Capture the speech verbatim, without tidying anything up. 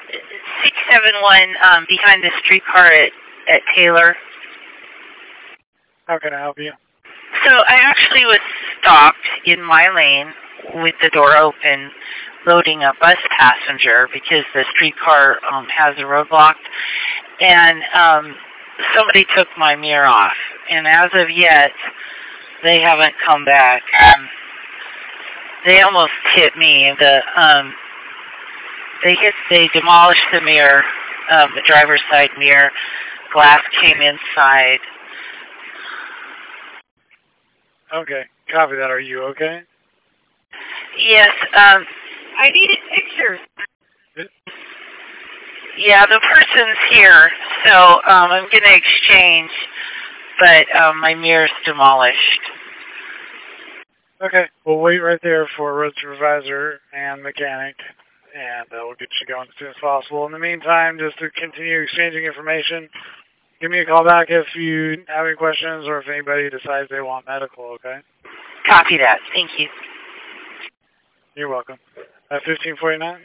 six seven one um, behind the streetcar at, at Taylor. How can I help you? So I actually was stopped in my lane with the door open, loading a bus passenger because the streetcar um, has a roadblock, and um, somebody took my mirror off. And as of yet, they haven't come back. Um, they almost hit me. The um, they hit. They demolished the mirror, um, the driver's side mirror. Glass came inside. Okay, copy that. Are you okay? Yes, um, I needed pictures. Yeah, the person's here, so um, I'm going to exchange, but um, my mirror's demolished. Okay, we'll wait right there for road supervisor and mechanic, and uh, we'll get you going as soon as possible. In the meantime, just to continue exchanging information, give me a call back if you have any questions or if anybody decides they want medical, okay? Copy that. Thank you. You're welcome. Uh, fifteen forty-nine?